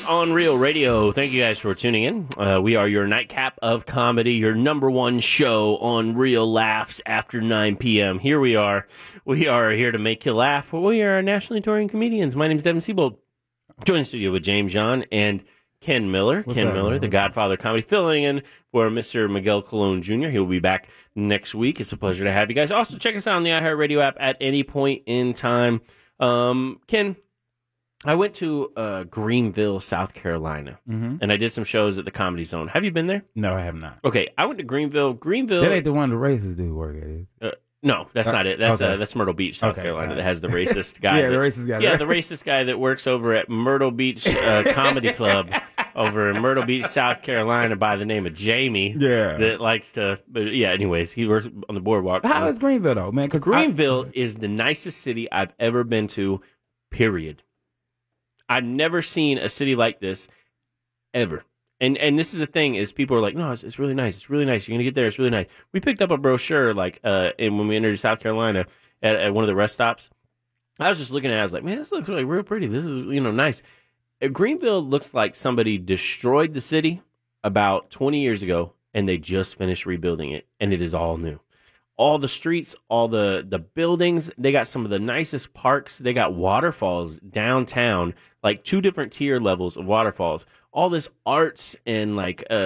Laughs on Real Radio. Thank you guys for tuning in. We are your nightcap of comedy, your number one show on Real Laughs after 9 p.m. Here we are. We are here to make you laugh. We are nationally touring comedians. My name is Devin Siebold. Joined in the studio with James John and Ken Miller. Ken Miller, the Godfather of Comedy, filling in for Mr. Miguel Colon Jr. He'll be back next week. It's a pleasure to have you guys. Also, check us out on the iHeartRadio app at any point in time. Ken, I went to Greenville, South Carolina, and I did some shows at the Comedy Zone. Have you been there? No, I have not. Okay, I went to Greenville. That ain't the one the racists do work at, is it? No, that's not it. That's Myrtle Beach, South Carolina, that has the racist guy. The racist guy. Yeah, the racist guy that works over at Myrtle Beach Comedy Club over in Myrtle Beach, South Carolina, by the name of Jamie. Yeah. That likes to, but yeah, anyways, he works on the boardwalk. How is Greenville, though, man? Greenville is the nicest city I've ever been to, period. I've never seen a city like this, ever. And this is the thing, is people are like, no, it's really nice. It's really nice. You're going to get there. It's really nice. We picked up a brochure, and when we entered South Carolina at one of the rest stops, I was just looking at it. I was like, man, this looks like real pretty. This is, nice. Greenville looks like somebody destroyed the city about 20 years ago, and they just finished rebuilding it, and it is all new. All the streets, all the buildings, they got some of the nicest parks. They got waterfalls downtown, like 2 different tier levels of waterfalls. All this arts and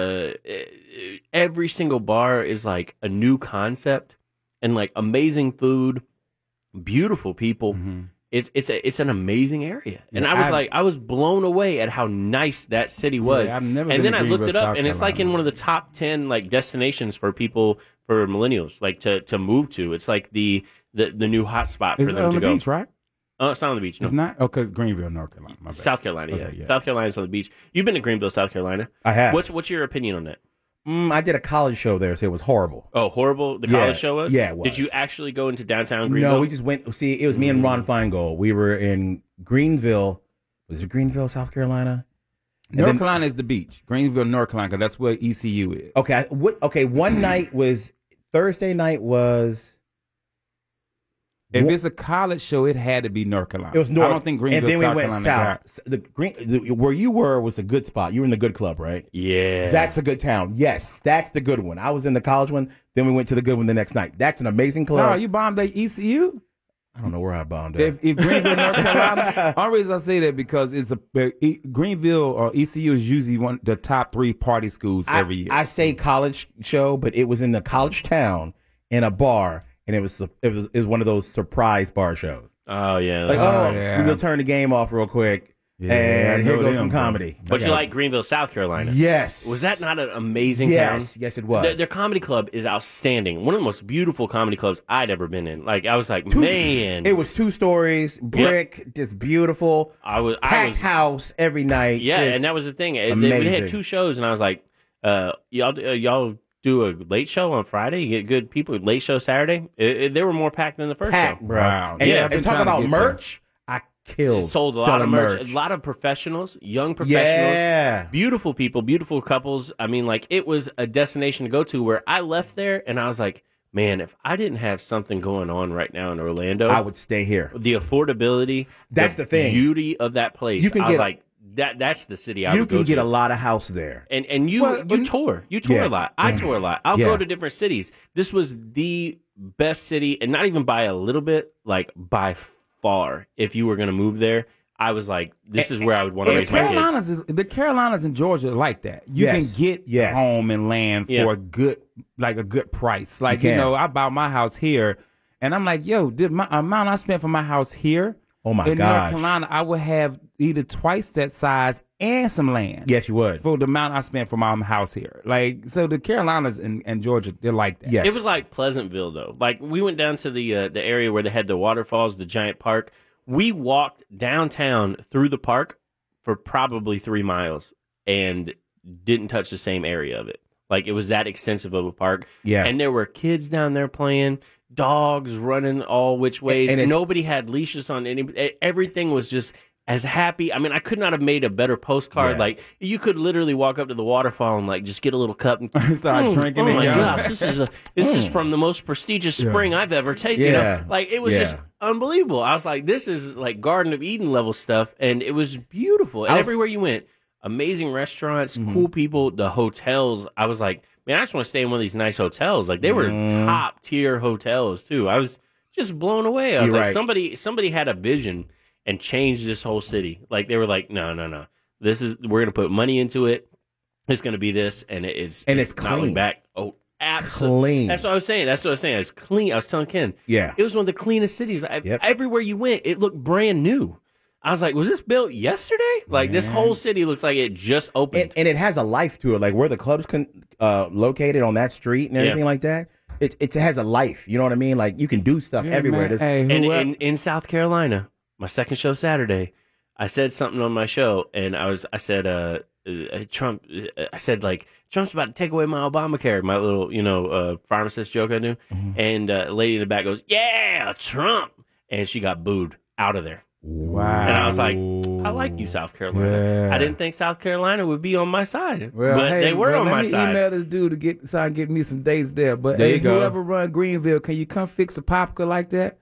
every single bar is like a new concept, and like amazing food, beautiful people. Mm-hmm. It's an amazing area, and I was blown away at how nice that city was. Yeah, I've never and been then to I looked it Greenville, up, South and it's like in one of the top 10 like destinations for people, for millennials, like to move to. It's like the new hot spot for them to go. It's on the beach, right? It's not on the beach. No. It's not. Oh, because Greenville, North Carolina. My bad. South Carolina, Okay, yeah. South Carolina's on the beach. You've been to Greenville, South Carolina. I have. What's your opinion on that? I did a college show there, so it was horrible. Oh, horrible? The college show was? Yeah, it was. Did you actually go into downtown Greenville? No, we just went. See, it was me and Ron Feingold. We were in Greenville. Was it Greenville, South Carolina? North Carolina is the beach. Greenville, North Carolina, 'cause that's where ECU is. Okay. Okay. One night was Thursday night was. If it's a college show, it had to be North Carolina. It was North. I don't think Greenville, and then we South went Carolina. south. Where you were was a good spot. You were in the good club, right? Yeah. That's a good town. Yes, that's the good one. I was in the college one. Then we went to the good one the next night. That's an amazing club. No, you bombed at ECU? I don't know where I bombed at. If Greenville, North Carolina, only reason I say that because it's Greenville or ECU is usually one the top 3 party schools every year. I say college show, but it was in the college town in a bar, and it was one of those surprise bar shows. Oh yeah. Like, yeah. we go turn the game off real quick, and here goes some comedy. But you like Greenville, South Carolina? Yes. Was that not an amazing town? Yes, it was. Their comedy club is outstanding. One of the most beautiful comedy clubs I'd ever been in. Like I was like, man. It was 2 stories, brick, just beautiful. Packed house every night. Yeah, and that was the thing. Amazing. They had 2 shows, and I was like, y'all do a late show on Friday? You get good people. Late show Saturday? They were more packed than the first show. Bro. Wow. And, Yeah, and talk about merch. I killed. Sold a lot of merch. A lot of professionals, young professionals. Yeah. Beautiful people, beautiful couples. I mean, like, it was a destination to go to where I left there, and I was like, man, if I didn't have something going on right now in Orlando, I would stay here. The affordability, that's the thing. Beauty of that place. You can I was like, that's the city I would go to. You can get a lot of house there. And you tour. You tour a lot. I tour a lot. I'll go to different cities. This was the best city, and not even by a little bit, like by far. If you were going to move there, I was like, this is where I would want to raise my kids. The Carolinas and Georgia are like that. You can get home and land for a good price. Like, I bought my house here, and I'm like, yo, the amount I spent for my house here, oh my in gosh. North Carolina, I would have either twice that size and some land. Yes, you would. For the amount I spent for my house here. Like, so the Carolinas and Georgia, they're like that. Yes. It was like Pleasantville, though. Like, we went down to the area where they had the waterfalls, the giant park. We walked downtown through the park for probably 3 miles and didn't touch the same area of it. Like, it was that extensive of a park. Yeah. And there were kids down there playing, dogs running all which ways. And nobody had leashes on everything was just as happy. I mean, I could not have made a better postcard. Yeah. Like, you could literally walk up to the waterfall and like just get a little cup and start drinking. Oh my gosh, this is from the most prestigious spring I've ever taken. You know? Like, it was just unbelievable. I was like, this is like Garden of Eden level stuff, and it was beautiful. And everywhere you went, amazing restaurants, cool people. The hotels, I was like, man, I just want to stay in one of these nice hotels. Like they were top tier hotels too. I was just blown away. I was like, somebody had a vision and changed this whole city. Like they were like, no. We're gonna put money into it. It's gonna be this, and it's clean. Back. Oh, absolutely. Clean. That's what I was saying. It's clean. I was telling Ken. Yeah. It was one of the cleanest cities. Everywhere you went, it looked brand new. I was like, was this built yesterday? Like this whole city looks like it just opened. And it has a life to it. Like where the club's located on that street and everything like that. It has a life. You know what I mean? Like you can do stuff everywhere. Man. And in South Carolina, my second show Saturday, I said something on my show, and I said, Trump. I said like Trump's about to take away my Obamacare, my little pharmacist joke I do, and a lady in the back goes, "Yeah, Trump," and she got booed out of there. Wow. And I was like, I like you, South Carolina. Yeah. I didn't think South Carolina would be on my side, well, but they were on my side. Let me email this dude to get me some dates there. But there you go. Whoever run Greenville, can you come fix a popka like that?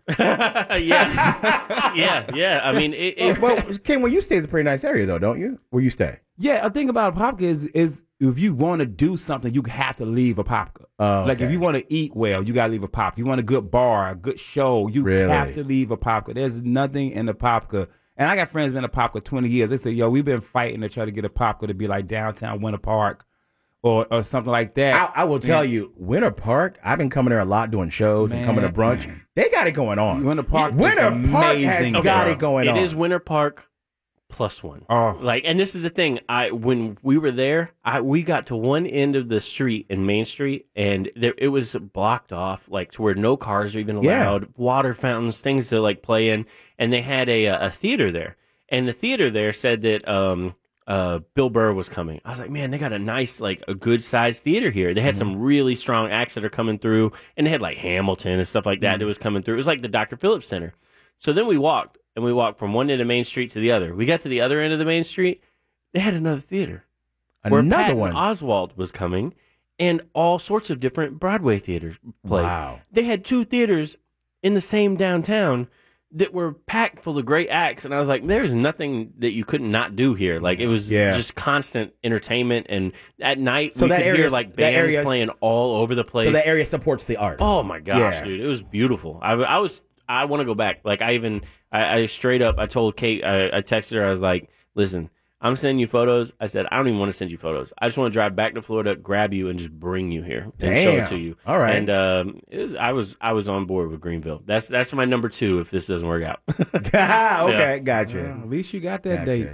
yeah. I mean, well, Ken, well, you stay in a pretty nice area though, don't you? Where you stay? Yeah, a thing about a popka is if you want to do something, you have to leave a popka. Like if you want to eat well, you gotta leave a popka. You want a good bar, a good show, you have to leave a popka. There's nothing in the popka. And I got friends been a popka 20 years. They say, yo, we've been fighting to try to get a popka to be like downtown Winter Park or something like that. I will tell you, Winter Park, I've been coming there a lot doing shows and coming to brunch. They got it going on. Winter Park has got it going on. It is Winter Park +1. Oh. And this is the thing. When we were there, we got to one end of the street in Main Street, and it was blocked off, like to where no cars are even allowed, water fountains, things to like play in, and they had a theater there, and the theater there said that Bill Burr was coming. I was like, man, they got a nice, like a good sized theater here. They had some really strong acts that are coming through, and they had like Hamilton and stuff like that that was coming through. It was like the Dr. Phillips Center. So then we walked. And we walked from one end of Main Street to the other. We got to the other end of the Main Street. They had another theater. Where Patton Oswalt was coming, and all sorts of different Broadway theaters plays. Wow. They had 2 theaters in the same downtown that were packed full of great acts. And I was like, there's nothing that you could not do here. Like, it was just constant entertainment. And at night, we could hear like bands playing all over the place. So that area supports the arts. Oh, my gosh, dude. It was beautiful. I want to go back. Like I straight up, I told Kate, I texted her, I was like, listen, I'm sending you photos. I said, I don't even want to send you photos. I just want to drive back to Florida, grab you, and just bring you here and show it to you. All right. And I was on board with Greenville. That's my number 2 if this doesn't work out. Okay, gotcha. Well, at least you got that date.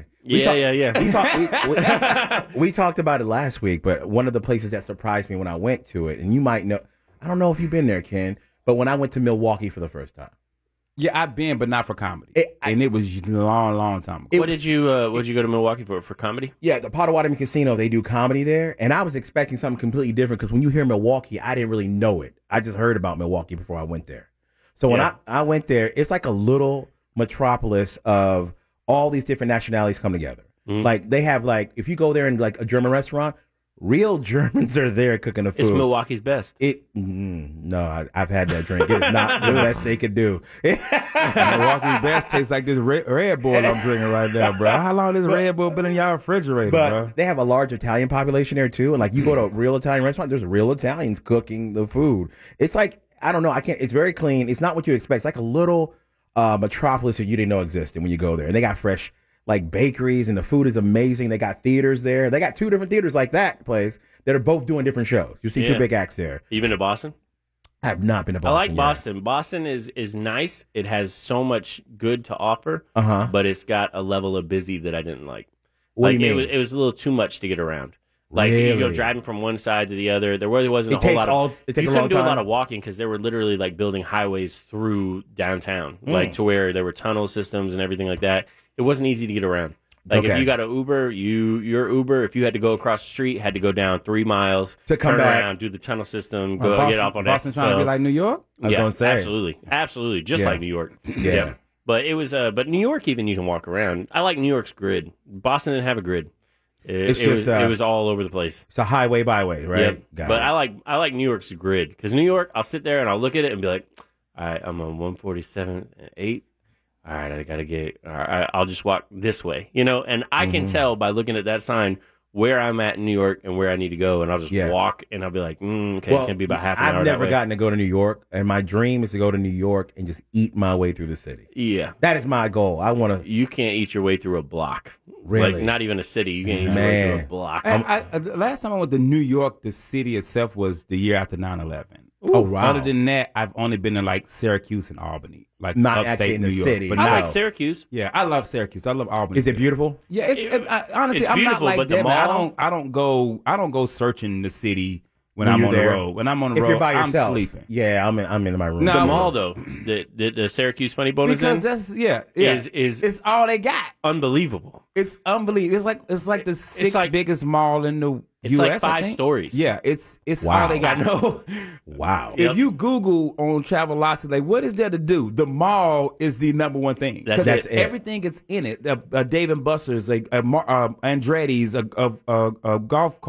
We talked about it last week, but one of the places that surprised me when I went to it, and you might know, I don't know if you've been there, Ken, but when I went to Milwaukee for the first time. Yeah, I've been, but not for comedy. It was a long time ago. What did you go to Milwaukee for comedy? Yeah, the Potawatomi Casino, they do comedy there. And I was expecting something completely different because when you hear Milwaukee, I didn't really know it. I just heard about Milwaukee before I went there. So when I went there, it's like a little metropolis of all these different nationalities come together. Like they have if you go there in like a German restaurant, real Germans are there cooking the food. It's Milwaukee's best. No, I've had that drink. It's not the best they could do. Milwaukee's best tastes like this Red Bull I'm drinking right now, bro. How long has Red Bull been in y'all refrigerator, bro? They have a large Italian population there too, and like you go to a real Italian restaurant, there's real Italians cooking the food. It's like I don't know, it's very clean. It's not what you expect. It's like a little metropolis that you didn't know existed when you go there, and they got fresh. Like bakeries, and the food is amazing. They got theaters there. They got 2 different theaters like that place that are both doing different shows. You see 2 big acts there. You been to Boston? I have not been to Boston. I like Boston. Boston is nice. It has so much good to offer, but it's got a level of busy that I didn't like. What do you mean? It was a little too much to get around. Like you go driving from one side to the other. There really wasn't a whole lot of. You couldn't do a lot of walking because they were literally like building highways through downtown, like to where there were tunnel systems and everything like that. It wasn't easy to get around. Like if you got an Uber, your Uber, if you had to go across the street, had to go down 3 miles to come turn back around, do the tunnel system, get off on Boston trying to be like New York? I was gonna say. Absolutely, just like New York. Yeah. But it was but New York even you can walk around. I like New York's grid. Boston didn't have a grid. It was all over the place. It's a highway byway, right? Yeah. But I like New York's grid because New York, I'll sit there and I'll look at it and be like, all right, I'm on 147.8. all right, I got to get, all right, I'll just walk this way, you know? And I can tell by looking at that sign where I'm at in New York and where I need to go, and I'll just walk, and I'll be like, okay, it's going to be about half an hour. I've never gotten to go to New York, and my dream is to go to New York and just eat my way through the city. Yeah. That is my goal. I want to. You can't eat your way through a block. Really? Like, not even a city. You can't eat your way through a block. The last time I went to New York, the city itself was the year after 9/11. Oh, wow. Other than that, I've only been to like Syracuse and Albany, like not upstate actually in New the York. city. But I no. like Syracuse. Yeah, I love Syracuse. I love Albany. Is it beautiful? Yeah, honestly, It's I'm beautiful, not like but the that. Man. mall- I don't go searching the city when When I'm you're on there? the road. When I'm on the If road, you're by I'm yourself, sleeping. yeah, I'm in my room. No, The mall, though, the Syracuse Funny Bone is in, Because that's is it's all they got. unbelievable. It's unbelievable. It's like the sixth like- biggest mall in the It's U.S. like 5 I think. stories. Yeah, it's Wow. all they got. I know. Wow. Yep. If you Google on Travelocity, like, what is there to do? The mall is the number one thing. That's 'Cause it. Everything is in it. Dave and Buster's, Andretti's, a golf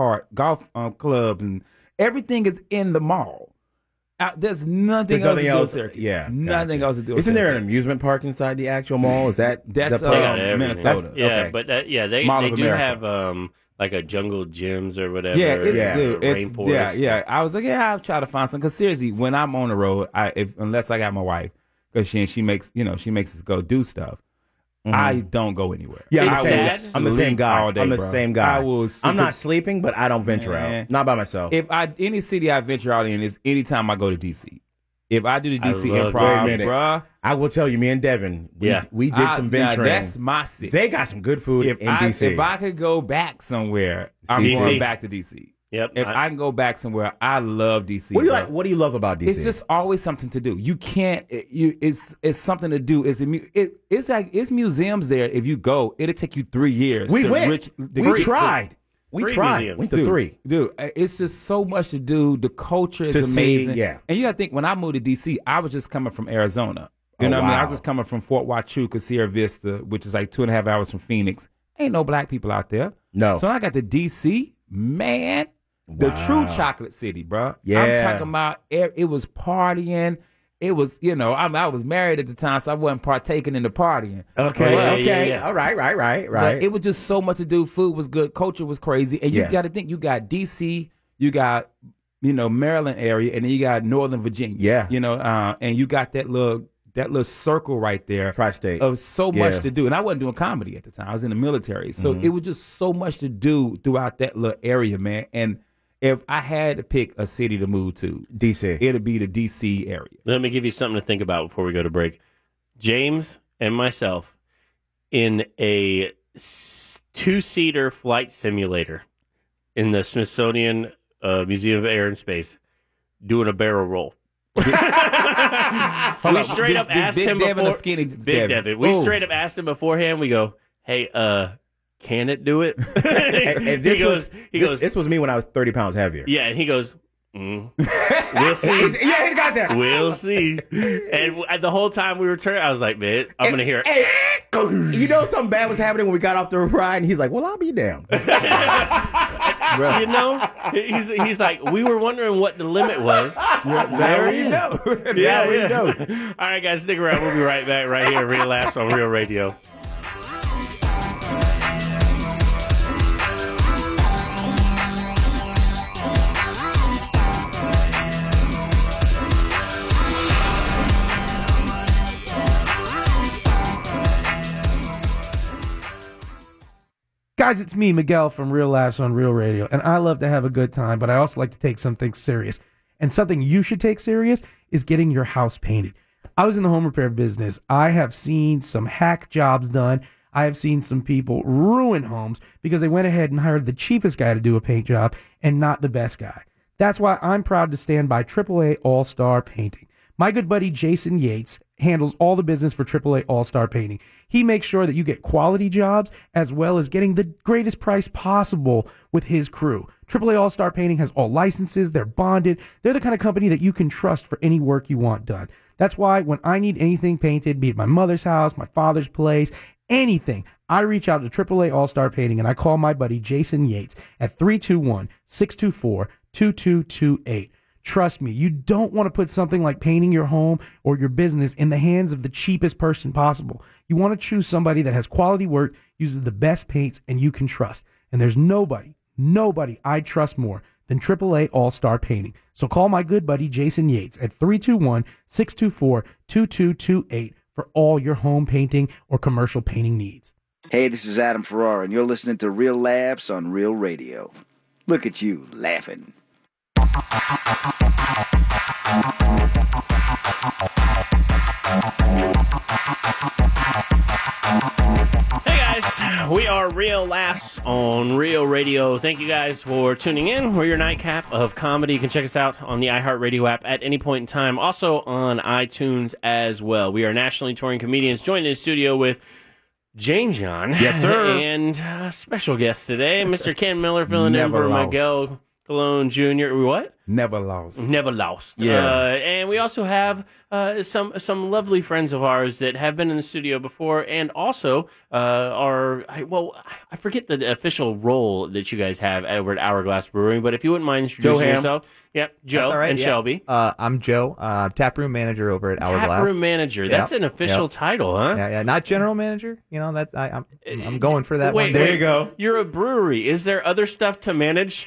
club, and everything is in the mall. There's nothing There's nothing else else. to do with Syracuse. Yeah, Nothing gotcha. else to do with Isn't there an Syracuse. amusement park inside the actual mall? Is that That's, the uh, They place? got everything. Minnesota. Yeah, Okay. but they Mall of do America. have like a jungle gyms or whatever. Yeah, it's Yeah. good. It's, Rainforest. yeah. I was like, I'll try to find some. Because seriously, when I'm on the road, unless I got my wife, because she makes us go do stuff, I don't go anywhere. Yeah, It's I'm the sad. same- I'm the same guy. All day, I'm the bro. same guy. I will. I'm not sleeping, but I don't venture Man. out. Not by myself. If any city I venture out in is anytime I go to DC. If I do the DC love Wait a Improv, minute. bruh, I will tell you, me and Devin, we Yeah. did some now venturing. that's my city. They got some good food in DC. If I could go back somewhere, I'm DC. going back to DC. Yep. If I can go back somewhere, I love DC. what do you bro. like? What do you love about DC? It's just always something to do. You can't. It's something to do. It's like it's museums there. If you go, it'll take you 3 years. we to went. We tried. We Three tried. museums. Went to Dude, 3. Dude, it's just so much to do. The culture is To see, amazing. yeah. And you got to think, when I moved to D.C., I was just coming from Arizona. You Oh, know what I mean? I wow. was just coming from Fort Huachuca, Sierra Vista, which is like 2.5 hours from Phoenix. Ain't no black people out there. No. So when I got to D.C., man, the true Wow. chocolate city, bro. Yeah. I'm talking about it was partying. It was, I was married at the time, so I wasn't partaking in the partying. Okay. Yeah, okay. yeah. All right. But it was just so much to do. Food was good. Culture was crazy. And you Yeah. got to think, you got D.C., you got, Maryland area, and then you got Northern Virginia. Yeah. And you got that little circle right there Tri-state. of so Yeah. much to do. And I wasn't doing comedy at the time. I was in the military. So Mm-hmm. it was just so much to do throughout that little area, man. And if I had to pick a city to move to, DC. it'd be the D.C. area. Let me give you something to think about before we go to break. James and myself in a 2-seater flight simulator in the Smithsonian Museum of Air and Space doing a barrel roll. We straight up asked Big him Devin or before. Skinny Big Devin. We Ooh. straight up asked him beforehand. We go, hey, can it do it? And this was me when I was 30 pounds heavier. Yeah, and he goes, we'll see. Yeah, the guy's there. We'll see. And the whole time we were turning, I was like, man, I'm going to hear Hey, you know something bad was happening when we got off the ride, and he's like, "Well, I'll be damned." You know, he's like, we were wondering what the limit was. There he is. Yeah. All right, guys, stick around. We'll be right back right here. Real Laughs on Real Radio. Guys, it's me, Miguel from Real Laughs on Real Radio, and I love to have a good time, but I also like to take something serious. And something you should take serious is getting your house painted. I was in the home repair business. I have seen some hack jobs done. I have seen some people ruin homes because they went ahead and hired the cheapest guy to do a paint job and not the best guy. That's why I'm proud to stand by AAA All-Star Painting. My good buddy Jason Yates handles all the business for AAA All-Star Painting. He makes sure that you get quality jobs as well as getting the greatest price possible with his crew. AAA All-Star Painting has all licenses. They're bonded. They're the kind of company that you can trust for any work you want done. That's why when I need anything painted, be it my mother's house, my father's place, anything, I reach out to AAA All-Star Painting and I call my buddy Jason Yates at 321-624-2228. Trust me, you don't want to put something like painting your home or your business in the hands of the cheapest person possible. You want to choose somebody that has quality work, uses the best paints, and you can trust. And there's nobody I trust more than AAA All-Star Painting. So call my good buddy Jason Yates at 321-624-2228 for all your home painting or commercial painting needs. Hey, this is Adam Ferrara, and you're listening to Real Laughs on Real Radio. Look at you, laughing. Hey guys, we are Real Laughs on Real Radio. Thank you guys for tuning in. We're your nightcap of comedy. You can check us out on the iHeartRadio app at any point in time. Also on iTunes as well. We are nationally touring comedians joined in the studio with Jane John. Yes, sir. And special guest today, Mr. Ken Miller filling in for Miguel Colon Jr. What? Never lost. Never lost. Yeah. And we also have some lovely friends of ours that have been in the studio before, and also I forget the official role that you guys have over at Hourglass Brewing, but if you wouldn't mind introducing yourself. Yep, Joe. That's all right, and yeah. Shelby. I'm Joe, taproom manager over at Hourglass. Taproom manager. That's an official title, huh? Yeah, not general manager. You know, that's I'm going for that Wait, one. There you go. You're a brewery. Is there other stuff to manage?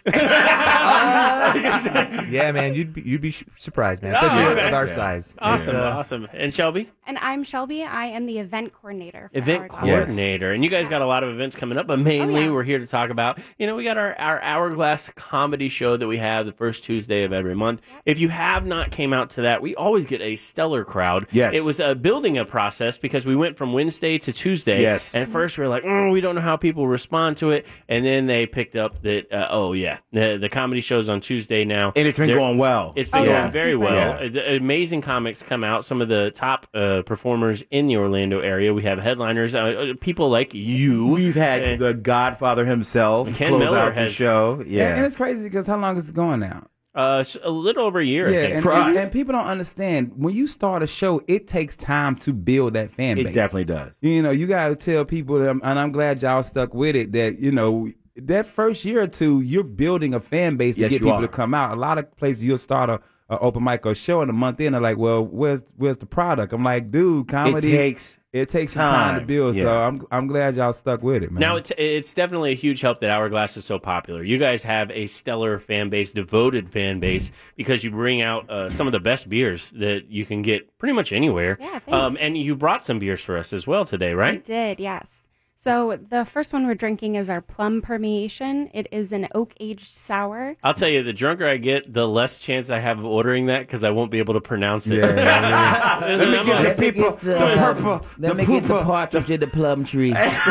Yeah, man, you'd be surprised, man, especially okay. with our size. Awesome, It's, awesome. And Shelby? And I'm Shelby. I am the event coordinator. For Event Hourglass. coordinator. And you guys got a lot of events coming up, but mainly yeah. we're here to talk about, we got our Hourglass comedy show that we have the first Tuesday of every month. Yep. If you have not came out to that, we always get a stellar crowd. Yes. It was building a process because we went from Wednesday to Tuesday. Yes. And at first we were like, we don't know how people respond to it. And then they picked up that, the comedy show's on Tuesday now. And it's been going well. It's been going very super. well. Yeah. Amazing comics come out. Some of the top performers in the Orlando area. We have headliners, people like you. We've had the Godfather himself Ken close Miller out the has- show. Yeah. And it's crazy because how long is it going now? A little over a year, I think. and, For us. and people don't understand when you start a show, it takes time to build that fan base. It definitely does. You got to tell people, and I'm glad y'all stuck with it, that, that first year or two, you're building a fan base to Yes, get you people are. to come out. A lot of places you'll start a open mic or show, and a month in, they're like, well, where's the product? I'm like, dude, comedy. It takes some time to build, so I'm glad y'all stuck with it, man. Now, it's definitely a huge help that Hourglass is so popular. You guys have a stellar fan base, devoted fan base, because you bring out some of the best beers that you can get pretty much anywhere. Yeah, thanks. And you brought some beers for us as well today, I right? did, yes. So the first one we're drinking is our Plum Permeation. It is an oak-aged sour. I'll tell you, the drunker I get, the less chance I have of ordering that because I won't be able to pronounce it. Let me get the partridge in the plum tree.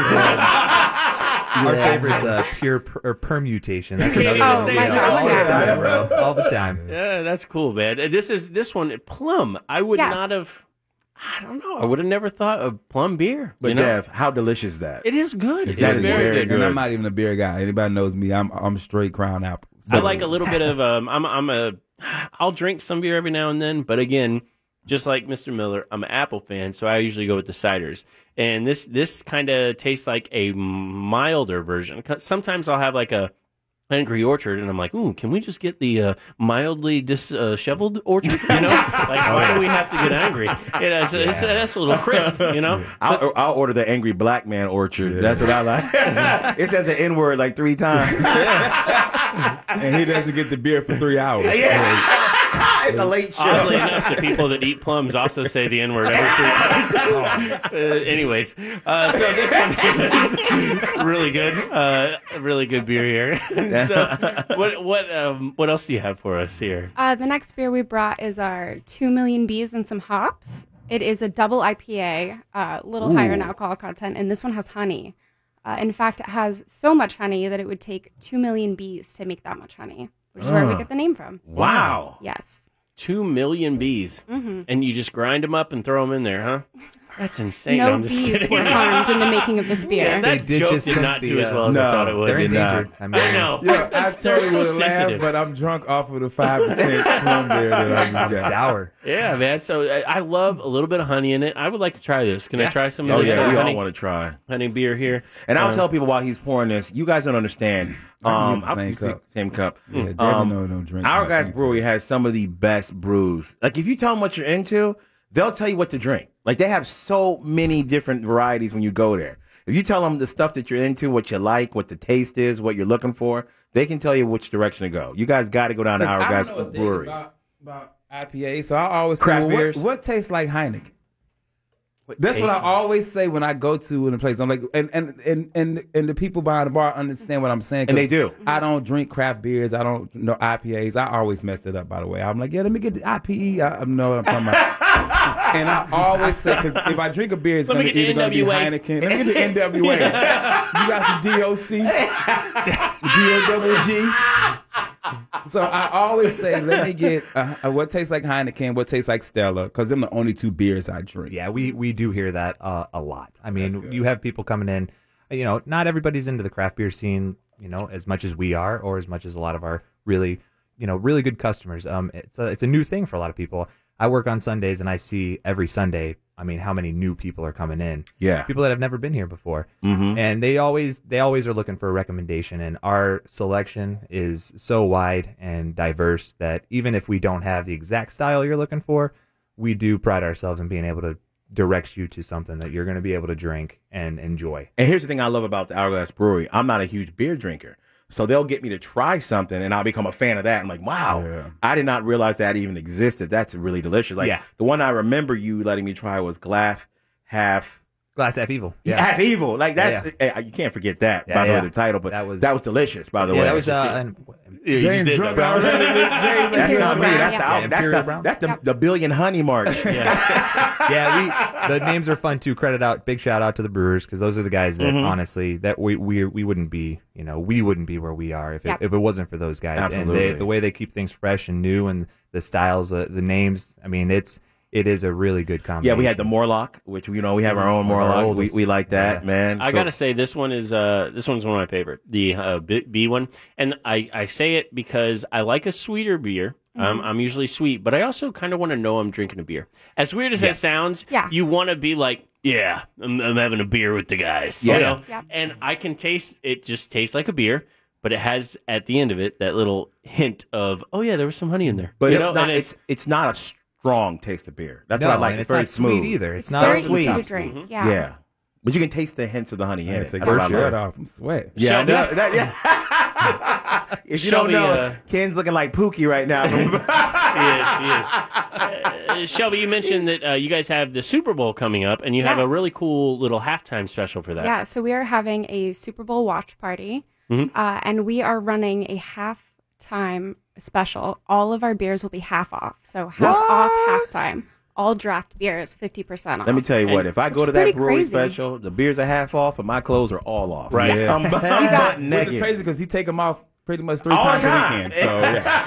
Our favorite's pure permutation. That's Can't another even one. say it. All the Yeah. time, bro. All the time. Yeah, that's cool, man. This one, Plum. I would not have. I don't know. I would have never thought of plum beer. But Dev, how delicious is that? It is good. It's That is very very good. good. And I'm not even a beer guy. Anybody knows me, I'm straight Crown Apple. I like a little bit of I'll drink some beer every now and then, but again, just like Mr. Miller, I'm an Apple fan, so I usually go with the ciders. And this kind of tastes like a milder version. Sometimes I'll have like a Angry Orchard, and I'm like, ooh, can we just get the mildly disheveled orchard? Why do we have to get angry? That's a little crisp, I'll order the Angry Black Man Orchard. That's what I like. It says the N word like 3 times. And he doesn't get the beer for 3 hours. It's a late show. Oddly enough, the people that eat plums also say the N-word every 3 hours. Anyways, so this one is really good. Really good beer here. So, what else do you have for us here? The next beer we brought is our 2 Million Bees and some hops. It is a double IPA, a little higher in alcohol content, and this one has honey. In fact, it has so much honey that it would take 2 million bees to make that much honey, which is where we get the name from. Wow. Yes. 2 million bees. And you just grind them up and throw them in there, huh? That's insane. No I'm just bees kidding. were harmed in the making of this beer. Yeah, that They did joke just did not think do the, as well as I thought it would. They're did not. endangered. I mean, I know. I They're totally so would laugh, sensitive. but I'm drunk off of the 5% plum beer that I just got. sour. Yeah, man. So I love a little bit of honey in it. I would like to try this. Can I try some of Oh, this yeah, we honey, all want to try. honey beer here? And I'll tell people while he's pouring this, you guys don't understand. I use the same cup. Same cup. Yeah, Devin don't drink. Hourglass Brewery has some of the best brews. Like if you tell them what you're into, they'll tell you what to drink. Like they have so many different varieties when you go there. If you tell them the stuff that you're into, what you like, what the taste is, what you're looking for, they can tell you which direction to go. You guys got to go down to Hourglass Brewery. About IPA, so I always say, Craft well, beers? what tastes like Heineken? That's what I always say when I go to a place. I'm like, and the people behind the bar understand what I'm saying. And they do. I don't drink craft beers. I don't know IPAs. I always messed it up, by the way. I'm like, yeah, let me get the IPE. I know what I'm talking about. And I always say, because if I drink a beer, it's going to either gonna be Heineken. Let me get the NWA. You got some DOC, DOWG. So I always say, let me get what tastes like Heineken, what tastes like Stella, because them the only two beers I drink. Yeah, we do hear that a lot. I mean, you have people coming in, you know, not everybody's into the craft beer scene, you know, as much as we are, or as much as a lot of our really good customers. It's a new thing for a lot of people. I work on Sundays and I see every Sunday, I mean, how many new people are coming in. Yeah. People that have never been here before. Mm-hmm. And they always are looking for a recommendation. And our selection is so wide and diverse that even if we don't have the exact style you're looking for, we do pride ourselves in being able to direct you to something that you're going to be able to drink and enjoy. And here's the thing I love about the Hourglass Brewery. I'm not a huge beer drinker. So they'll get me to try something, and I'll become a fan of that. I'm like, wow, I did not realize that even existed. That's really delicious. Like the one I remember you letting me try was Glass Half Evil. Yeah. Half Evil. Like that's you can't forget that. By the way, the title, but that was delicious. By the way, that was James Drunk already. That's not me. That's the Billion Honey March. The names are fun too. Big shout out to the brewers, because those are the guys that honestly that we wouldn't be, you know, we wouldn't be where we are if it wasn't for those guys. Absolutely. And the way they keep things fresh and new, and the styles, the names. I mean, it is a really good combination. Yeah, we had the Morlock, which we have our own Morlock. We like that, man. I gotta say, this one's one of my favorite, the B one, and I say it because I like a sweeter beer. I'm usually sweet, but I also kind of want to know I'm drinking a beer. As weird as that sounds, you want to be like, I'm having a beer with the guys, you know. And I can taste it; just tastes like a beer. But it has at the end of it that little hint of, oh yeah, there was some honey in there. But it's not a strong taste of beer. That's what I like. It's very not smooth sweet either. It's very not easy to drink. Yeah. But you can taste the hints of the honey in it. Take your shirt off. I'm sweating. Yeah, if you don't know, Ken's looking like Pookie right now. He is. Shelby, you mentioned that you guys have the Super Bowl coming up, and you have a really cool little halftime special for that. Yeah, so we are having a Super Bowl watch party, and we are running a halftime special. All of our beers will be half off. So half off halftime. All draft beer is 50% off. Let me tell you what, if I go to that brewery special, the beers are half off and my clothes are all off. Right. Yeah. Which is crazy because he take them off pretty much 3 times a weekend. So,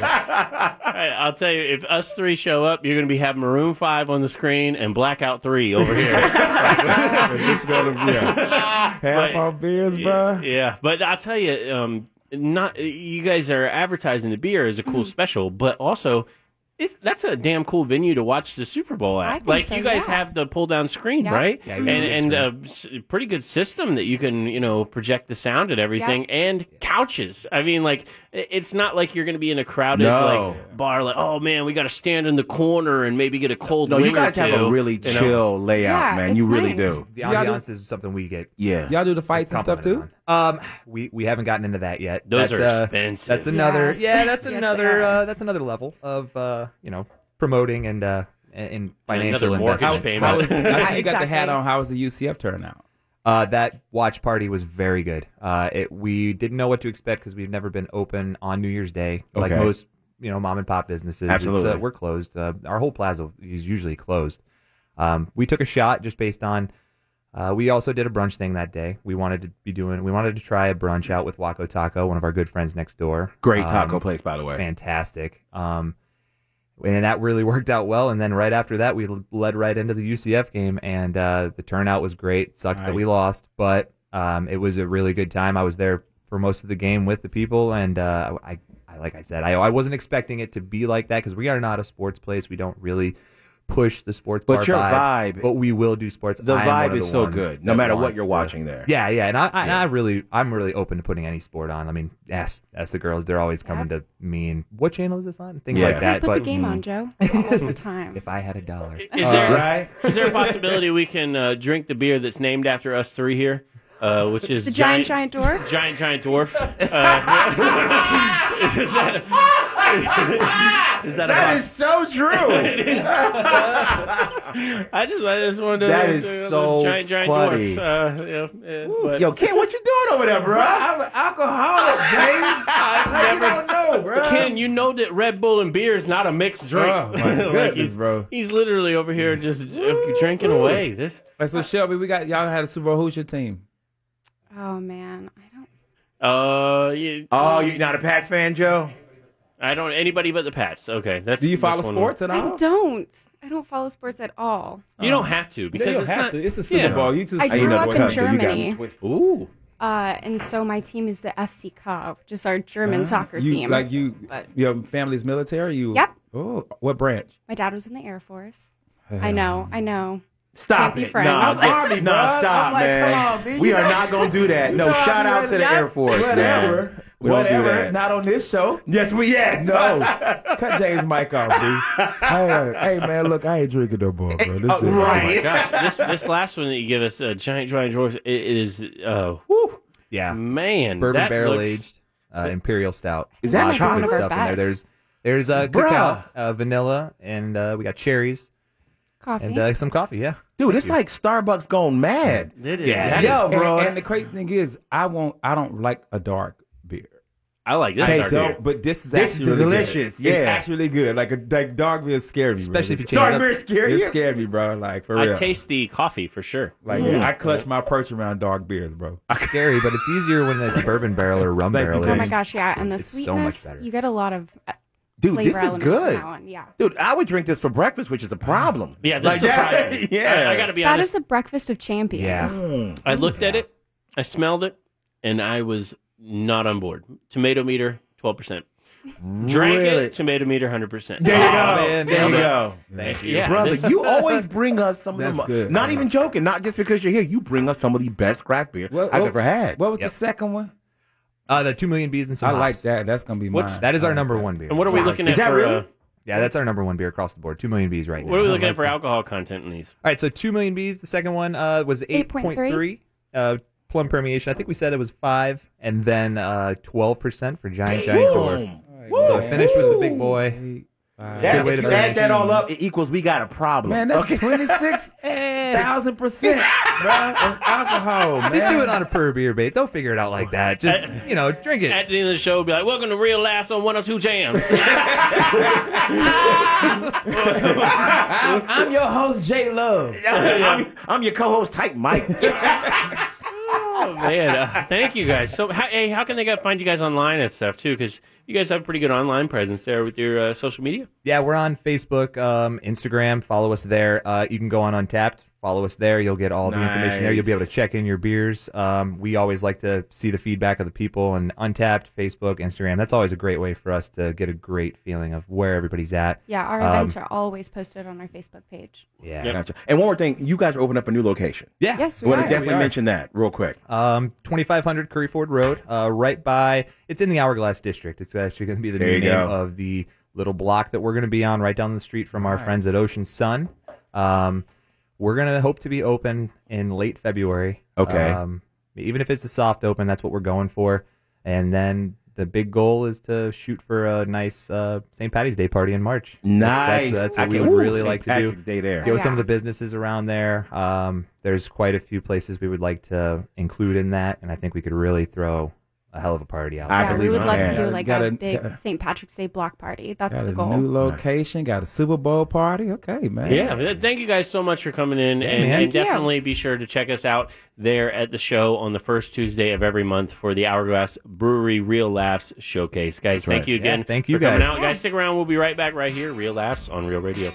I'll tell you, if us three show up, you're going to be having Maroon 5 on the screen and Blackout 3 over here. It's going to be half off beers, bro. Yeah, but I'll tell you, you guys are advertising the beer as a cool special, but also that's a damn cool venue to watch the Super Bowl at. Like, you guys have the pull down screen, right? Yeah, and a pretty good system that you can, project the sound and everything, and couches. I mean, like, it's not like you're going to be in a crowded bar. Like, oh man, we got to stand in the corner and maybe get a cold. No, you guys have a really chill layout, man. You really do. The ambiance is something we get. Yeah, y'all do the fights and stuff too. We haven't gotten into that yet. Those are expensive. That's another. Yes. Yeah, that's another. That's another level of promoting and financial mortgage payment. I see you got the hat on. How was the UCF turnout? That watch party was very good. We didn't know what to expect because we've never been open on New Year's Day like most mom and pop businesses. Absolutely, we're closed. Our whole plaza is usually closed. We took a shot just based on. We also did a brunch thing that day. We wanted to try a brunch out with Waco Taco, one of our good friends next door. Great taco place, by the way. Fantastic. And that really worked out well. And then right after that, we led right into the UCF game, and the turnout was great. Sucks that we lost, but it was a really good time. I was there for most of the game with the people, and like I said, I wasn't expecting it to be like that because we are not a sports place. We don't really push the sports But bar your vibe- but we will do sports. The I am one vibe of is the so ones good, no that matter what wants you're to- watching there. Yeah, and I'm really open to putting any sport on. I mean, ask the girls; they're always coming to me and what channel is this on? Things like that. Put But the game on, Joe, all the time. if I had $1, Is there a possibility we can drink the beer that's named after us three here? Which is The giant dwarf. Giant dwarf. Is that That is so true. I just wanted to. That is so giant funny. dwarf. But Yo, Ken, what you doing over there, bro? I'm an alcoholic, James. You don't know, bro. Ken, you know that Red Bull and beer is not a mixed drink. Oh, my goodness, bro. He's literally over here just drinking away. This. Like, so Shelby, y'all had a Super Bowl. Who's your team? Oh man, I don't. Oh, you're not a Pats fan, Joe? I don't. Anybody but the Pats. Okay, that's. Do you follow that's one sports at all? I don't. I don't follow sports at all. You don't have to because You don't it's have not. to. It's a Super yeah. Bowl. You just I grew up in Cut, so you got Germany. me twisted. Ooh. And so my team is the FC Cup, just our German soccer team. But- Your family's military. Yep. Oh, what branch? My dad was in the Air Force. I know. Stop Can't be it. friends. Nah, I'm Army, nah, bro. stop, I'm like, man. come on, B. We You are know- not going to do that. No, shout out to the Air Force, Whatever. man. We don't do Whatever. that. Not on this show. Yes, No. Cut James' mic off, B. Hey, man, look, I ain't drinking no more, bro. This is right. Gosh, this last one that you give us, giant dwarf, it is. Whew, yeah, man, bourbon that barrel looks- aged, imperial stout. Is that Lots of chocolate? good stuff in there. Best. There's Bruh. cacao, vanilla, and we got cherries Coffee. and some coffee. Yeah. Dude, it's like Starbucks going mad. It is. Yeah. That Yo, is- bro. And the crazy thing is, I don't like a dark beer. I like this. I dark don't, beer. But this is This actually is really delicious, Good. yeah. It's actually good. Like dark beer scared me, Especially bro. if you change it up. beer scare It you? scared me, bro. Like for I real. taste the coffee for sure. Like I clutch my perch around dark beers, bro. It's scary, but it's easier when it's bourbon barrel or rum Thank you, barrel. oh my aged. gosh, yeah, and the It's sweetness. so much better. You get a lot of Dude, flavor this is elements in good. that one. Yeah. Dude, I would drink this for breakfast, which is a problem. Yeah, this Like surprised that- me. yeah. I got to be That honest. is the breakfast of champions. Yeah. I looked at it, I smelled it, and I was not on board. Tomato meter, 12%. Drank Really? it, tomato meter, 100%. There you go. man, There you nailed it. go. Thank you. Yeah, Brother, this- you always bring us some of That's the good. Not even joking. Not just because you're here. You bring us some of the best craft beer What- I've what- ever had. What was Yep. the second one? The 2 million bees and some I like hops. that. That's gonna be What's- mine. That is I our like number that. one beer. And what are we looking Is at that for? really? Yeah, that's our number one beer across the board. 2 million bees right now. What are we looking at for alcohol content in these? All right, so 2 million bees. The second one was 8.3. Plum permeation. I think we said it was 5, and then 12% for giant dwarf. So I finished with the big boy. That, way if to you finish. add that all up, it equals we got a problem. Man, that's 26,000%, bro, of alcohol, man. Just do it on a per beer base. Don't figure it out like that. Just drink it. At the end of the show, be like, welcome to Real Laughs on 102 Jams. I'm your host, J Love. I'm your co-host, Type Mike. Oh, man. Thank you guys. So, hey, how can they find you guys online and stuff, too? Because you guys have a pretty good online presence there with your social media. Yeah, we're on Facebook, Instagram. Follow us there. You can go on Untapped. Follow us there. You'll get all the information there. You'll be able to check in your beers. We always like to see the feedback of the people. And Untapped, Facebook, Instagram, that's always a great way for us to get a great feeling of where everybody's at. Yeah, our events are always posted on our Facebook page. Yeah. Yep. Gotcha. And one more thing, you guys are opening up a new location. Yeah. Yes, I we want to are. definitely mention that real quick. 2500 Curry Ford Road, right by, it's in the Hourglass District. It's actually going to be the There new you name go. of the little block that we're going to be on right down the street from our friends at Ocean Sun. We're going to hope to be open in late February. Okay. Even if it's a soft open, that's what we're going for. And then the big goal is to shoot for a nice St. Patty's Day party in March. Nice. That's I what we can't- would really St. like to Patrick's do. Day there. Get with some of Yeah. the businesses around there. There's quite a few places we would like to include in that, and I think we could really throw a hell of a party out. I Yeah, we believe would in love that. to do like Got a a- big got a- St. Patrick's Day block party. That's Got the a goal. new location. Got a Super Bowl party. Okay, man. Yeah, but thank you guys so much for coming in, and man. definitely be sure to check us out there at the show on the first Tuesday of every month for the Hourglass Brewery Real Laughs Showcase. Guys, thank right. you again. Yeah, thank you for coming guys. out. Guys, stick around. We'll be right back right here. Real Laughs on Real Radio.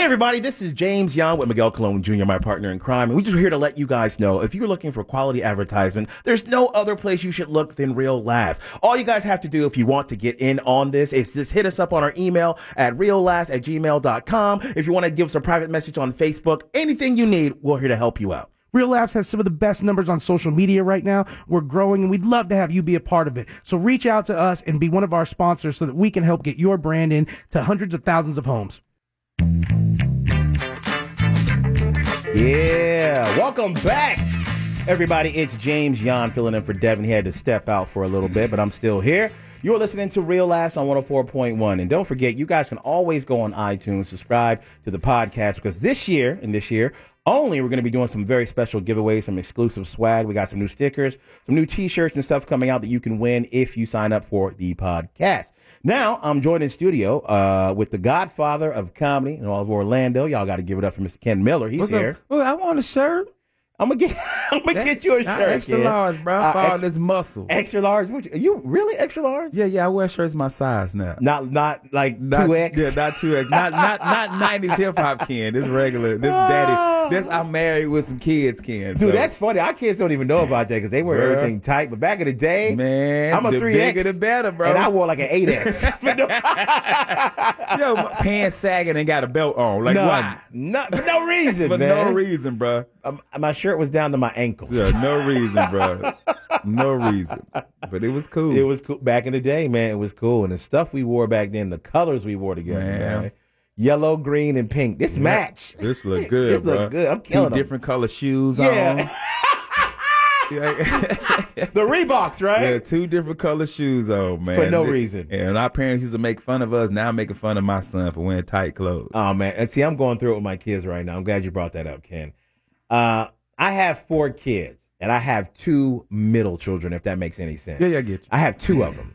everybody, this is James Young with Miguel Colon Jr., my partner in crime. And we're just here to let you guys know, if you're looking for quality advertisement, there's no other place you should look than Real Laughs. All you guys have to do if you want to get in on this is just hit us up on our email at reallaughs@gmail.com. If you want to give us a private message on Facebook, anything you need, we're here to help you out. Real Laughs has some of the best numbers on social media right now. We're growing, and we'd love to have you be a part of it. So reach out to us and be one of our sponsors so that we can help get your brand in to hundreds of thousands of homes. Yeah, welcome back, everybody. It's James Yan filling in for Devin. He had to step out for a little bit, but I'm still here. You're listening to Real Laughs on 104.1. And don't forget, you guys can always go on iTunes, subscribe to the podcast, because this year only, we're going to be doing some very special giveaways, some exclusive swag. We got some new stickers, some new T-shirts and stuff coming out that you can win if you sign up for the podcast. Now, I'm joined in studio with the godfather of comedy in all of Orlando. Y'all got to give it up for Mr. Ken Miller. He's here. Well, I want a shirt. I'm gonna get you a shirt. Extra large, bro. For all this muscle. Extra large? Are you really extra large? Yeah, I wear shirts my size now. Not like 2X? Yeah, not 2X. not 90s hip hop Ken. This regular. This daddy. This I'm married with some kids Ken. Dude, that's funny. Our kids don't even know about that because they wear everything tight. But back in the day, man, I'm a 3X. The bigger the better, bro. And I wore like an 8X. Yo, pants sagging and got a belt on. Like why? For no reason, For man. no reason, bro. My shirt was down to my ankles. Yeah, no reason, bro. No reason. But it was cool. It was cool. Back in the day, man, it was cool. And the stuff we wore back then, the colors we wore together, man. Yellow, green, and pink. This match. This look good, this bro. Look good. I'm killing Two different color shoes on. The Reeboks, right? Yeah, 2 different color shoes on, man. For no reason. And our parents used to make fun of us. Now I'm making fun of my son for wearing tight clothes. Oh, man. And see, I'm going through it with my kids right now. I'm glad you brought that up, Ken. I have 4 kids, and I have 2 middle children, if that makes any sense. Yeah, I get you. I have 2 of them.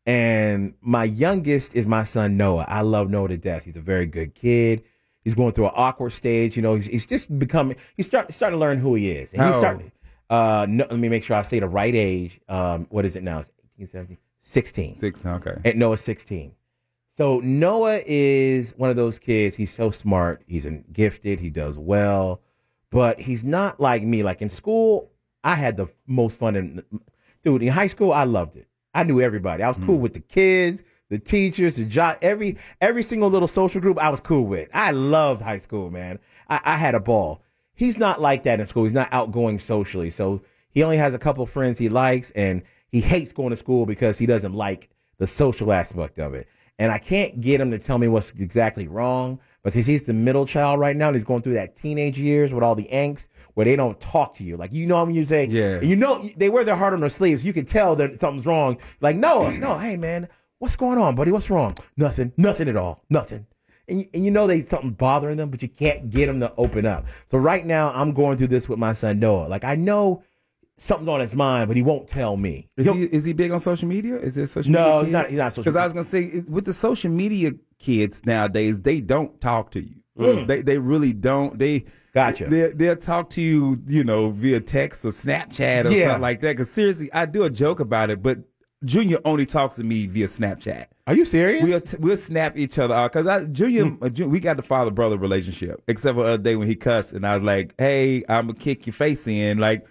And my youngest is my son, Noah. I love Noah to death. He's a very good kid. He's going through an awkward stage. You know, he's just becoming, he's starting to learn who he is. And he's starting, let me make sure I say the right age. What is it now? It's 18, 17, 16. 16, okay. And Noah's 16. So Noah is one of those kids. He's so smart. He's gifted. He does well. But he's not like me. Like in school, I had the most fun. Dude, in high school, I loved it. I knew everybody. I was cool with the kids, the teachers, the job, every single little social group I was cool with. I loved high school, man. I had a ball. He's not like that in school. He's not outgoing socially. So he only has a couple of friends he likes, and he hates going to school because he doesn't like the social aspect of it. And I can't get him to tell me what's exactly wrong because he's the middle child right now. And he's going through that teenage years with all the angst where they don't talk to you. Like, you know, when you say, yeah, you know, they wear their heart on their sleeves. You can tell that something's wrong. Like, no, hey, man, what's going on, buddy? What's wrong? Nothing at all. Nothing. And you know there's something bothering them, but you can't get them to open up. So right now I'm going through this with my son, Noah. Like, I know something's on his mind, but he won't tell me. Is he big on social media? Is there social media? No, he's not social media. Because I was going to say, with the social media kids nowadays, they don't talk to you. They really don't. Gotcha. They'll talk to you, you know, via text or Snapchat or something like that. Because seriously, I do a joke about it, but Junior only talks to me via Snapchat. Are you serious? We'll snap each other out because Junior, we got the father-brother relationship. Except for the other day when he cussed, and I was like, "Hey, I'm gonna kick your face in." Like,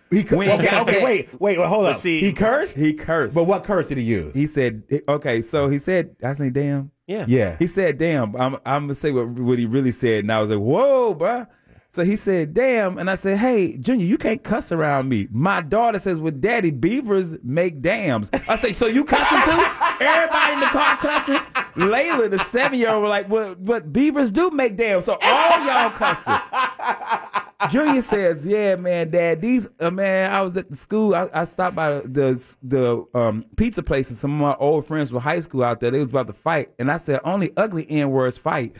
wait, hold up. See, he cursed. He cursed. But what curse did he use? He said, "Okay." So he said, "I say, damn." Yeah. He said, "Damn." I'm gonna say what he really said, and I was like, "Whoa, bruh." So he said, "Damn," and I said, "Hey, Junior, you can't cuss around me. My daughter says, well, Daddy, beavers make dams." I say, "So you cussing too?" Everybody in the car cussing. Layla, the 7-year-old, were like, "But beavers do make dams." So all y'all cussing. Junior says, "Yeah, man, Dad, these man, I was at the school. I stopped by the pizza place, and some of my old friends from high school out there. They was about to fight, and I said, only ugly N-words fight."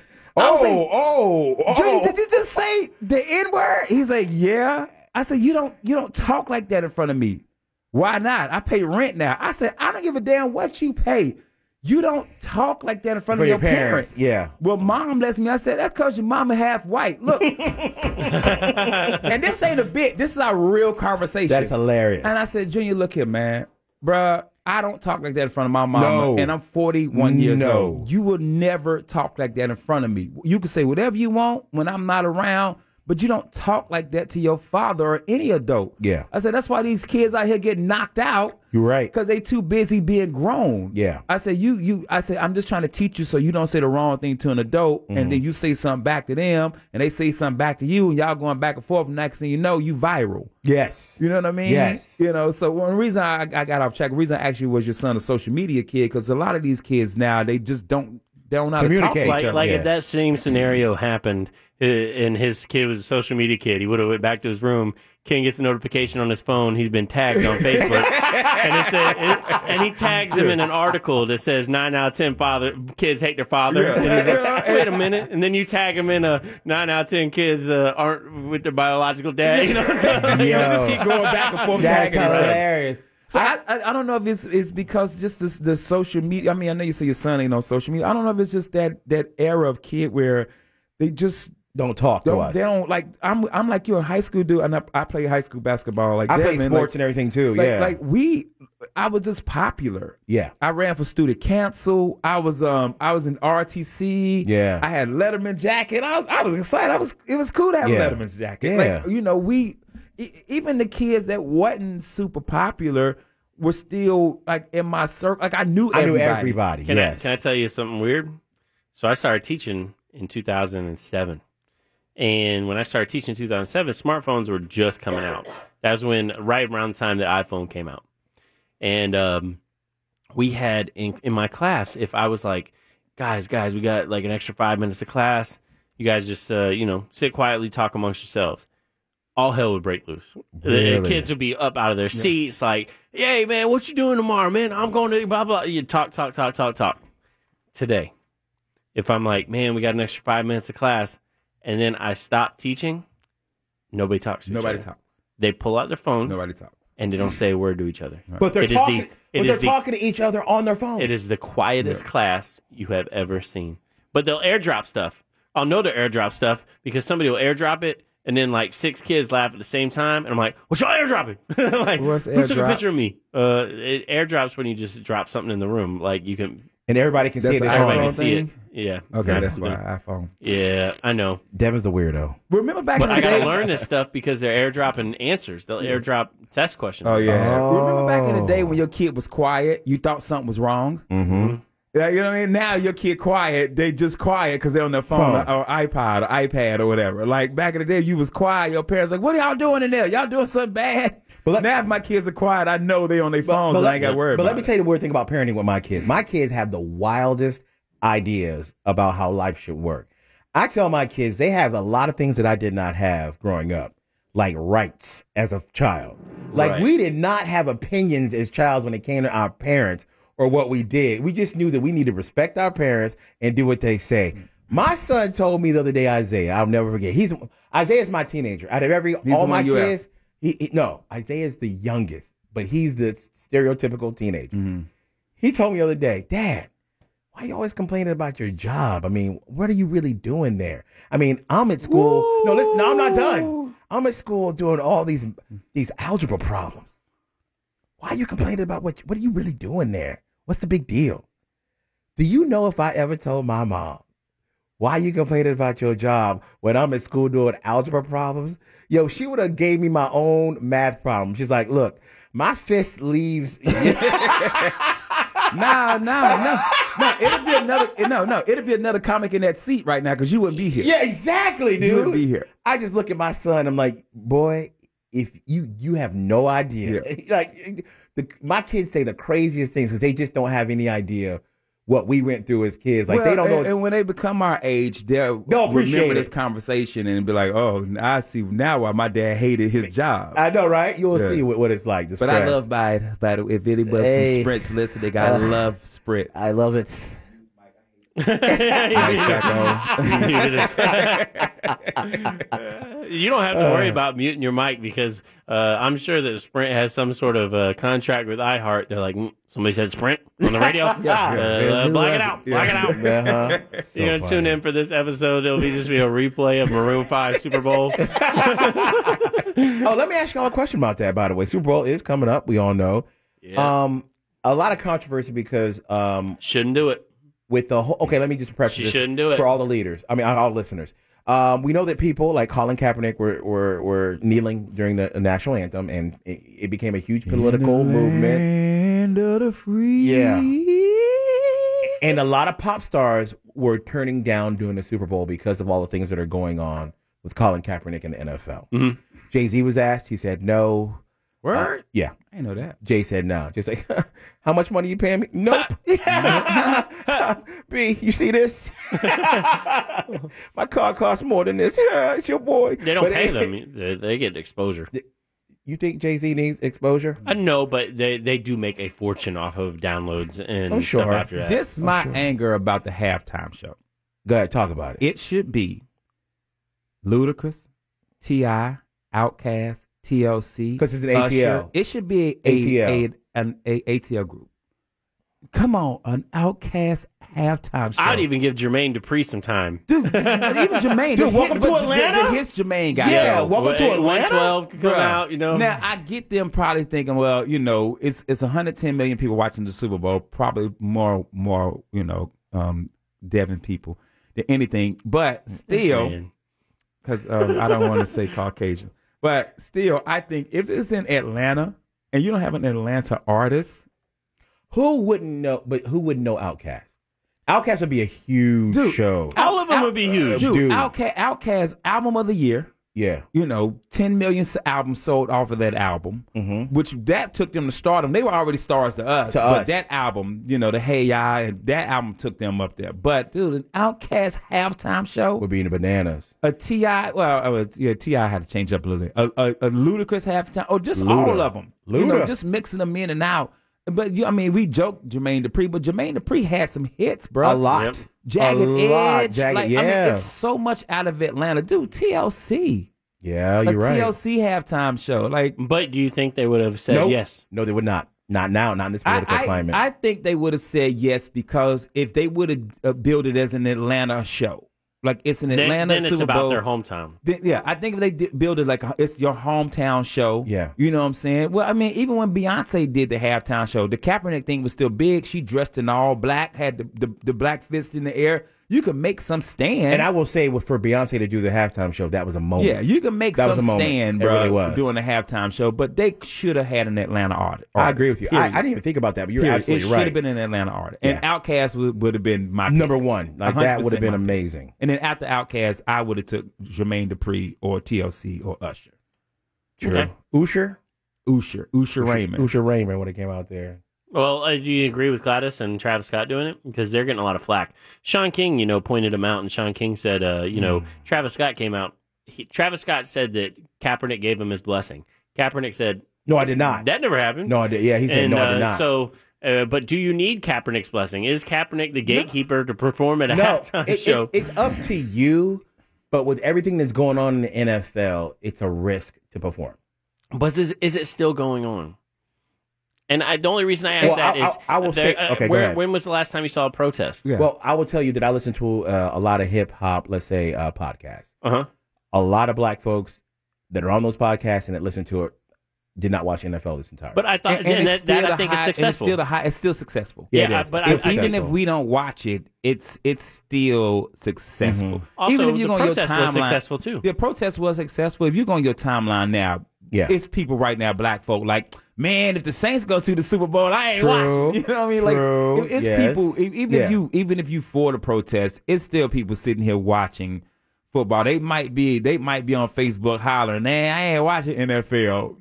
Junior, did you just say the N-word? He's like, "Yeah." I said, you don't talk like that in front of me. Why not? I pay rent now. I said, I don't give a damn what you pay. You don't talk like that in front of your parents. Yeah. Well, Mom lets me. I said, that's because your mama half white. Look. And this ain't a bit. This is our real conversation. That's hilarious. And I said, Junior, look here, man. Bruh, I don't talk like that in front of my mama, No. and I'm 41 years No. old. You will never talk like that in front of me. You can say whatever you want when I'm not around, but you don't talk like that to your father or any adult. Yeah. I said, that's why these kids out here get knocked out. You're right. Because they too busy being grown. Yeah. I said, I said, I'm just trying to teach you so you don't say the wrong thing to an adult, and then you say something back to them, and they say something back to you, and y'all going back and forth, and next thing you know, you viral. Yes. You know what I mean? Yes. You know, so one reason I got off track, the reason I actually was your son a social media kid, because a lot of these kids now, they just don't know how to talk to Communicate. each other. Like Yeah. if that same scenario happened and his kid was a social media kid, he would have went back to his room. Ken gets a notification on his phone. He's been tagged on Facebook, and it said, and he tags him in an article that says 9 out of 10 kids hate their father. And he's like, wait a minute, and then you tag him in a 9 out of 10 kids aren't with their biological dad. You know, so, you know, just keep going back and forth That's tagging each other. hilarious. So I don't know if it's because just the social media. I mean, I know you say your son ain't on social media. I don't know if it's just that era of kid where they just Don't talk to us. They don't like. I'm like you, a high school dude, and I play high school basketball. Like I that, played man. sports Like, and everything too. like, Yeah. like I was just popular. Yeah. I ran for student council. I was in RTC. Yeah. I had Letterman jacket. I was excited. It was cool to have Yeah. a Letterman's jacket. Yeah. Like, you know, even the kids that wasn't super popular were still like in my circle. Like I knew everybody. Can Yes. I tell you something weird? So I started teaching in 2007. And when I started teaching in 2007, smartphones were just coming out. That was right around the time the iPhone came out. And we had in my class, if I was like, guys, we got like an extra 5 minutes of class. You guys just, sit quietly, talk amongst yourselves. All hell would break loose. Really? The kids would be up out of their seats like, hey, man, what you doing tomorrow, man? I'm going to blah, blah. You talk. Today, if I'm like, man, we got an extra 5 minutes of class, and then I stop teaching, nobody talks to each Nobody other. talks. They pull out their phones, Nobody talks. and they don't say a word to each other. But they're It is talking. Talking to each other on their phone. It is the quietest class you have ever seen. But they'll airdrop stuff. I'll know to airdrop stuff because somebody will airdrop it, and then like 6 kids laugh at the same time, and I'm like, "What y'all airdropping?" Like, What's who took a airdrop? picture of me? It airdrops when you just drop something in the room, like you can. And everybody can see That's it. an It's Everybody on. can see it. thing? Yeah. Okay, that's why. why iPhone. Yeah, I know. Devin's the weirdo. Remember back But in I the gotta day? learn this stuff because they're airdropping answers. They'll airdrop test questions. Oh yeah. Oh. Remember back in the day when your kid was quiet, you thought something was wrong. Mm-hmm. Yeah, you know what I mean. Now your kid quiet, they just quiet because they're on their phone or iPod or iPad or whatever. Like back in the day, you was quiet. Your parents like, what are y'all doing in there? Y'all doing something bad? But now if my kids are quiet, I know they on their phones and I ain't got to worry But about let me it. tell you the weird thing about parenting with my kids. My kids have the wildest ideas about how life should work. I tell my kids they have a lot of things that I did not have growing up, like rights as a child. Like Right. we did not have opinions as childs when it came to our parents or what we did. We just knew that we need to respect our parents and do what they say. My son told me the other day, Isaiah, I'll never forget. Isaiah's my teenager. Out of all the my one you have. kids, no, Isaiah's the youngest, but he's the stereotypical teenager. Mm-hmm. He told me the other day, Dad, why are you always complaining about your job? I mean, what are you really doing there? I mean, I'm at school. No, listen, no, I'm not done. I'm at school doing all these algebra problems. Why are you complaining about what are you really doing there? What's the big deal? Do you know if I ever told my mom, why are you complaining about your job when I'm at school doing algebra problems? Yo, she would have gave me my own math problem. She's like, look, my fist leaves. No. It'd be another comic in that seat right now because you wouldn't be here. Yeah, exactly, dude. You wouldn't be here. I just look at my son. I'm like, boy, if you have no idea. Like, my kids say the craziest things because they just don't have any idea what we went through as kids. Like, they don't know. And when they become our age, they'll appreciate remember it. this conversation and be like, "Oh, I see now why my dad hated his job." I know, right? You'll Yeah. see what it's like. The But I stress. love by the way, if anybody Hey. from Sprint's listening, I love Sprint. I love it. You don't have to worry about muting your mic because I'm sure that Sprint has some sort of contract with iHeart. They're like, somebody said Sprint on the radio. Black it out. Black it out. Uh-huh. So You're going to tune funny. in for this episode. It'll just be a replay of Maroon 5 Super Bowl. Oh, let me ask y'all a question about that, by the way. Super Bowl is coming up. We all know. Yeah. a lot of controversy because shouldn't do it. With the whole, okay, let me just preface this shouldn't do it for all the leaders. I mean, all listeners. We know that people like Colin Kaepernick were kneeling during the national anthem, and it became a huge political movement. Land of the free. Yeah. And a lot of pop stars were turning down doing the Super Bowl because of all the things that are going on with Colin Kaepernick in the NFL. Mm-hmm. Jay-Z was asked. He said no. Word? Yeah. I know that. Jay said no. Just like, how much money you paying me? Nope. B, you see this? My car costs more than this. It's your boy. They don't pay them. They get exposure. You think Jay-Z needs exposure? I know, but they do make a fortune off of downloads and stuff after that. This is my anger about the halftime show. Go ahead, talk about it. It should be Ludacris, T.I., Outkast, TLC. Because it's an ATL. It should be an ATL group. Come on, an Outkast halftime show. I'd even give Jermaine Dupri some time. Dude, even Jermaine. Dude, welcome to Atlanta? His Jermaine guy. Yeah, welcome to Atlanta. 112 can come out, you know. Now, I get them probably thinking, well, you know, it's 110 million people watching the Super Bowl, probably more, you know, Devin people than anything. But still, because I don't want to say Caucasian. But still, I think if it's in Atlanta and you don't have an Atlanta artist, who wouldn't know? But who wouldn't know Outkast? Outkast would be a huge show. All of them would be huge. Dude, Outkast album of the year. Yeah. You know, 10 million albums sold off of that album, which that took them to stardom. They were already stars to us. But that album, you know, the Hey Ya, and that album took them up there. But, dude, an Outkast halftime show would be in the bananas. A T.I., T.I. had to change up a little bit. A Ludacris halftime, or just all of them. You know, just mixing them in and out. But, I mean, we joked Jermaine Dupri, but Jermaine Dupri had some hits, bro. A lot. Yep. Jagged Edge. Jagged, I mean, it's so much out of Atlanta. Dude, TLC. Yeah, you're right. TLC halftime show. But do you think they would have said yes? No, they would not. Not now, not in this political climate. I think they would have said yes, because if they would have billed it as an Atlanta show, like it's an Atlanta then it's Super about Bowl, their hometown. Yeah, I think if they build it like it's your hometown show. Yeah. You know what I'm saying? Well, I mean, even when Beyonce did the halftime show, the Kaepernick thing was still big. She dressed in all black, had the black fist in the air. You could make some stand. And I will say, for Beyonce to do the halftime show, that was a moment. Yeah, you can make some stand, bro, really was. doing the halftime show. But they should have had an Atlanta artist. I agree with you. I didn't even think about that, but you're absolutely right. It should have been an Atlanta artist. And Outkast would have been my number pick. one. Like that would have been amazing. And then after Outkast, I would have took Jermaine Dupri or TLC or Usher. True. Okay. Usher Raymond. Usher Raymond would have came out there. Well, do you agree with Gladys and Travis Scott doing it? Because they're getting a lot of flack. Sean King, you know, pointed him out, and Sean King said, you know, Travis Scott came out. Travis Scott said that Kaepernick gave him his blessing. Kaepernick said, "No, I did not. That never happened." No, I did. Yeah, he said, "No, I did not." So, but do you need Kaepernick's blessing? Is Kaepernick the gatekeeper to perform at a halftime show? It's up to you, but with everything that's going on in the NFL, it's a risk to perform. But is it still going on? And the only reason I ask that is, I will say, okay, go ahead. When was the last time you saw a protest? Yeah. Well, I will tell you that I listen to a lot of hip hop, let's say, podcasts. Uh-huh. A lot of black folks that are on those podcasts and that listen to it did not watch NFL this entire. But I thought that I think it's successful. It's still successful. Yeah, but even if we don't watch it, it's still successful. Also, even if you the go on your protest was timeline, successful too. The protest was successful. If you go on your timeline now, it's people right now, black folk, like, man, if the Saints go to the Super Bowl, I ain't watching. You know what I mean? Like, it's people. Even if you for the protest, it's still people sitting here watching football. They might be on Facebook hollering, man, I ain't watching NFL.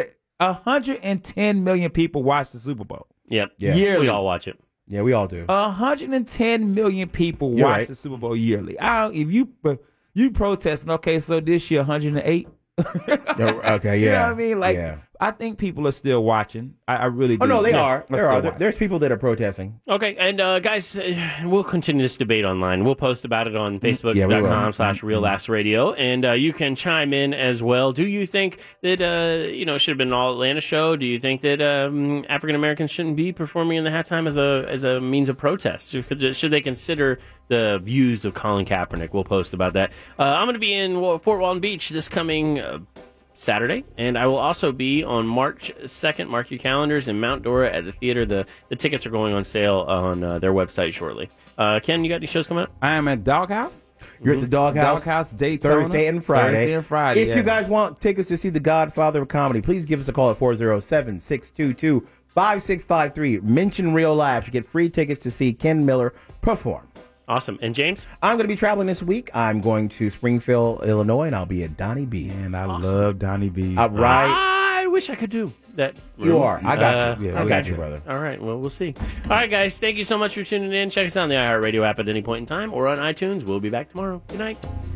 110 million people watch the Super Bowl. Yep. Yearly. We all watch it. Yeah, we all do. 110 million people watch the Super Bowl yearly. If you protesting, okay, so this year 108. Okay, yeah. You know what I mean? Like, I think people are still watching. I really do. Oh, no, they are. There's people that are protesting. Okay, and guys, we'll continue this debate online. We'll post about it on Facebook.com/Real Laughs Radio, and you can chime in as well. Do you think that, it should have been an all-Atlanta show? Do you think that African-Americans shouldn't be performing in the halftime as a means of protest? Should they consider the views of Colin Kaepernick? We'll post about that. I'm going to be in Fort Walton Beach this coming Saturday, and I will also be on March 2nd. Mark your calendars in Mount Dora at the theater. The tickets are going on sale on their website shortly. Ken, you got any shows coming up? I am at Doghouse. You're at the Doghouse. Doghouse Daytona. Thursday and Friday. If yeah. you guys want tickets to see The Godfather of Comedy, please give us a call at 407-622-5653. Mention Real Labs. You get free tickets to see Ken Miller perform. Awesome. And James? I'm going to be traveling this week. I'm going to Springfield, Illinois, and I'll be at Donnie B's. And I love Donnie B's. I wish I could do that. You are. I got you. Yeah, I got you, brother. All right. Well, we'll see. All right, guys. Thank you so much for tuning in. Check us out on the iHeartRadio app at any point in time or on iTunes. We'll be back tomorrow. Good night.